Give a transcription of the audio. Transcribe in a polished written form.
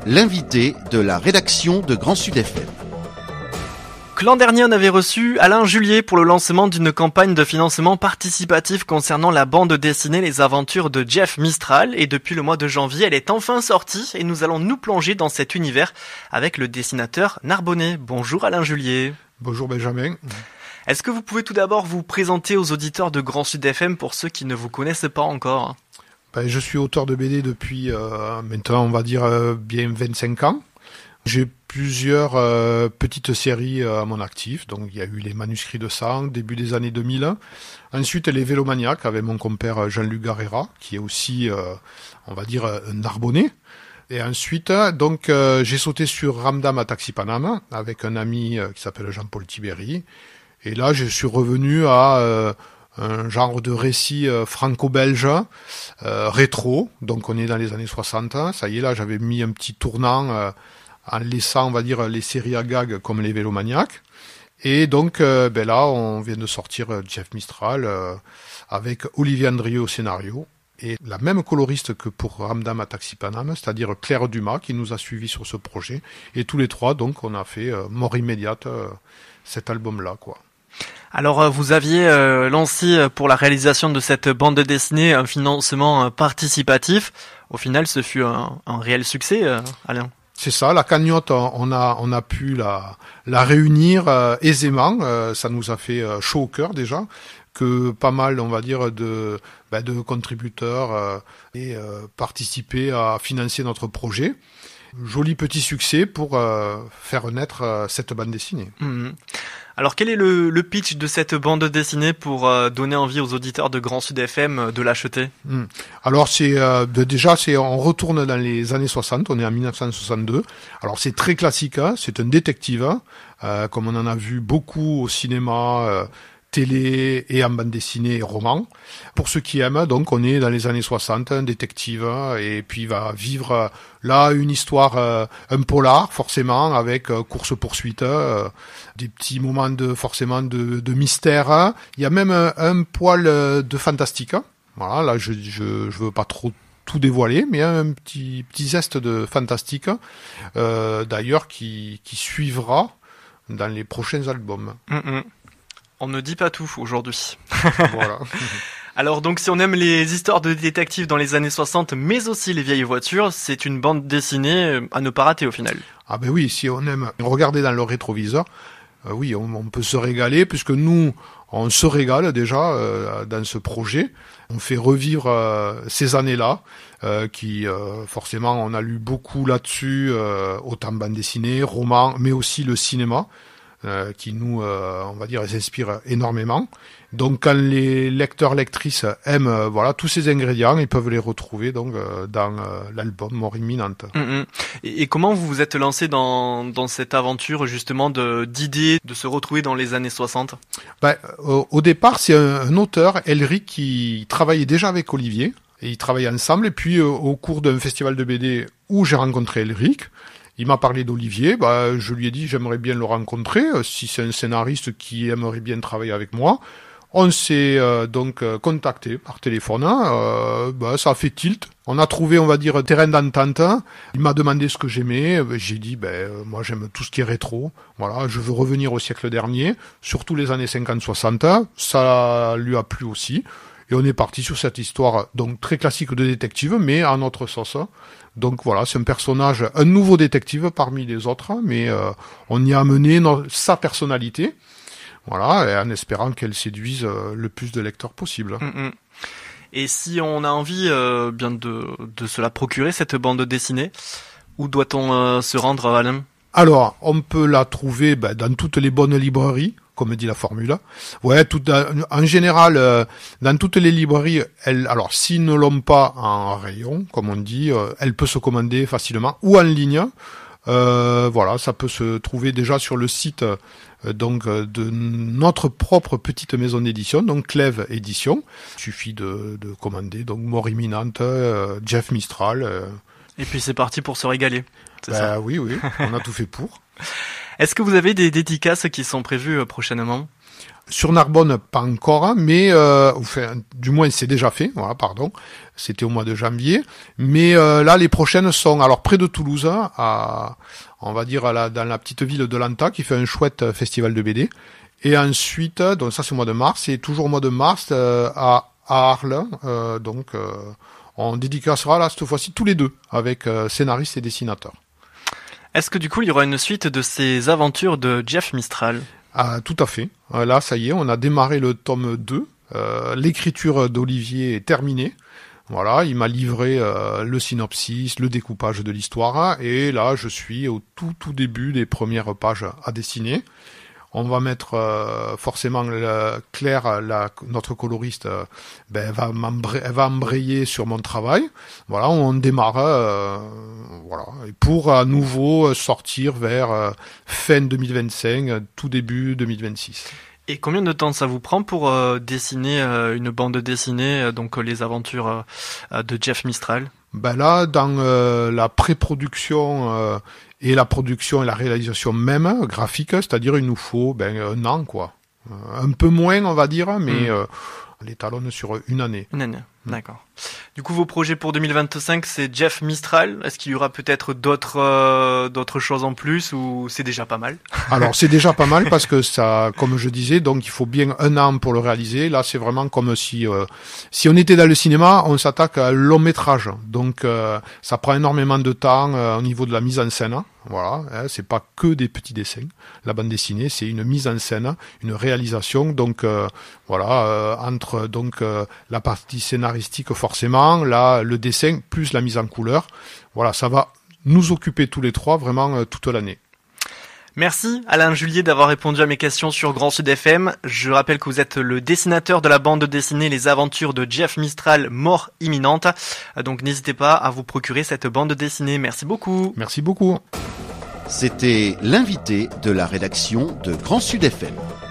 l'invité de la rédaction de Grand Sud FM. L'an dernier, on avait reçu Alain Julier pour le lancement d'une campagne de financement participatif concernant la bande dessinée Les Aventures de Jeff Mistral. Et depuis le mois de janvier, elle est enfin sortie et nous allons nous plonger dans cet univers avec le dessinateur Narbonnet. Bonjour Alain Julier. Bonjour Benjamin. Est-ce que vous pouvez tout d'abord vous présenter aux auditeurs de Grand Sud FM pour ceux qui ne vous connaissent pas encore ? Je suis auteur de BD depuis maintenant, on va dire, bien 25 ans. J'ai plusieurs petites séries à mon actif. Donc, il y a eu les Manuscrits de sang, début des années 2000. Ensuite, les Vélomaniaques avec mon compère Jean-Luc Garrera, qui est aussi, on va dire, un Narbonnais. Et ensuite, donc, j'ai sauté sur Ramdam à Taxi Paname avec un ami qui s'appelle Jean-Paul Tibéry. Et là, je suis revenu à un genre de récit franco-belge, rétro. Donc, on est dans les années 60. Ça y est, là, j'avais mis un petit tournant en laissant, on va dire, les séries à gag comme les Vélomaniaques. Et donc, là, on vient de sortir Jeff Mistral avec Olivier Andrieux au scénario. Et la même coloriste que pour Ramdam à Taxi Paname, c'est-à-dire Claire Dumas, qui nous a suivis sur ce projet. Et tous les trois, donc, on a fait mort immédiate cet album-là, quoi. Alors, vous aviez lancé pour la réalisation de cette bande dessinée un financement participatif. Au final, ce fut un réel succès, Alain. C'est ça, la cagnotte, on a pu la réunir aisément. Ça nous a fait chaud au cœur déjà, que pas mal, on va dire, de contributeurs et participer à financer notre projet. Joli petit succès pour faire naître cette bande dessinée. Mmh. Alors quel est le pitch de cette bande dessinée pour donner envie aux auditeurs de Grand Sud FM de l'acheter ? Alors on retourne dans les années 60, on est en 1962. Alors c'est très classique, hein, c'est un détective, comme on en a vu beaucoup au cinéma, télé et en bande dessinée et roman. Pour ceux qui aiment, donc on est dans les années 60, un détective, et puis il va vivre là une histoire, un polar forcément, avec course-poursuite, des petits moments de mystère. Il y a même un poil de fantastique. Voilà, là je veux pas trop tout dévoiler, mais un petit zeste de fantastique, d'ailleurs qui suivra dans les prochains albums. On ne dit pas tout aujourd'hui. Voilà. Alors donc si on aime les histoires de détectives dans les années 60, mais aussi les vieilles voitures, c'est une bande dessinée à ne pas rater au final. Ah ben oui, si on aime regarder dans le rétroviseur, oui, on peut se régaler, puisque nous, on se régale déjà dans ce projet. On fait revivre ces années-là, qui forcément, on a lu beaucoup là-dessus, autant bande dessinée, roman, mais aussi le cinéma. Qui nous, on va dire, s'inspire énormément. Donc, quand les lecteurs, lectrices aiment, tous ces ingrédients, ils peuvent les retrouver donc dans l'album Mort imminente. Et comment vous vous êtes lancé dans cette aventure justement d'idées de se retrouver dans les années 60 ? Au départ, c'est un auteur, Elric, qui travaillait déjà avec Olivier. Et ils travaillaient ensemble. Et puis, au cours d'un festival de BD où j'ai rencontré Elric, il m'a parlé d'Olivier, je lui ai dit j'aimerais bien le rencontrer, si c'est un scénariste qui aimerait bien travailler avec moi. On s'est donc contacté par téléphone, ça a fait tilt. On a trouvé, on va dire, terrain d'entente. Il m'a demandé ce que j'aimais, j'ai dit moi j'aime tout ce qui est rétro. Voilà, je veux revenir au siècle dernier, surtout les années 50-60. Ça lui a plu aussi. Et on est parti sur cette histoire donc très classique de détective, mais à notre sauce. Donc voilà, c'est un personnage, un nouveau détective parmi les autres, mais on y a amené sa personnalité, voilà, et en espérant qu'elle séduise le plus de lecteurs possible. Et si on a envie bien de se la procurer, cette bande dessinée, où doit-on se rendre, Alain ? Alors, on peut la trouver dans toutes les bonnes librairies, comme dit la formule. Ouais, en général, dans toutes les librairies, alors s'ils ne l'ont pas en rayon, comme on dit, elle peut se commander facilement, ou en ligne. Ça peut se trouver déjà sur le site de notre propre petite maison d'édition, donc Clèves Édition. Il suffit de commander donc Mort imminente, Jeff Mistral. Et puis c'est parti pour se régaler. C'est ça. Oui, on a tout fait pour. Est-ce que vous avez des dédicaces qui sont prévues prochainement ? Sur Narbonne, pas encore, mais enfin, du moins c'est déjà fait. Voilà, pardon. C'était au mois de janvier. Mais là, les prochaines sont alors près de Toulouse, on va dire dans la petite ville de Lanta, qui fait un chouette festival de BD. Et ensuite, donc ça c'est au mois de mars, et toujours au mois de mars à Arles. On dédicacera là cette fois-ci tous les deux avec scénaristes et dessinateurs. Est-ce que du coup il y aura une suite de ces aventures de Jeff Mistral ? Ah, tout à fait. Là, ça y est, on a démarré le tome 2. L'écriture d'Olivier est terminée. Voilà, il m'a livré le synopsis, le découpage de l'histoire. Et là, je suis au tout début des premières pages à dessiner. On va mettre forcément Claire, notre coloriste, elle va embrayer sur mon travail. Voilà, on démarre, voilà, et pour à nouveau sortir vers fin 2025, tout début 2026. Et combien de temps ça vous prend pour dessiner une bande dessinée, donc les aventures de Jeff Mistral ? Là, dans la pré-production et la production et la réalisation même graphique, c'est-à-dire il nous faut un an, quoi. Un peu moins, on va dire, mais les talonne sur une année. Une année, d'accord. Du coup, vos projets pour 2025, c'est Jeff Mistral. Est-ce qu'il y aura peut-être d'autres choses en plus, ou c'est déjà pas mal ? Alors, c'est déjà pas mal parce que ça, comme je disais, donc il faut bien un an pour le réaliser. Là, c'est vraiment comme si on était dans le cinéma, on s'attaque à un long métrage. Donc, ça prend énormément de temps au niveau de la mise en scène. Voilà, c'est pas que des petits dessins. La bande dessinée, c'est une mise en scène, une réalisation. Donc entre la partie scénaristique forcément, là le dessin plus la mise en couleur. Voilà, ça va nous occuper tous les trois vraiment toute l'année. Merci Alain Julier d'avoir répondu à mes questions sur Grand Sud FM. Je rappelle que vous êtes le dessinateur de la bande dessinée Les Aventures de Jeff Mistral, mort imminente. Donc n'hésitez pas à vous procurer cette bande dessinée. Merci beaucoup. Merci beaucoup. C'était l'invité de la rédaction de Grand Sud FM.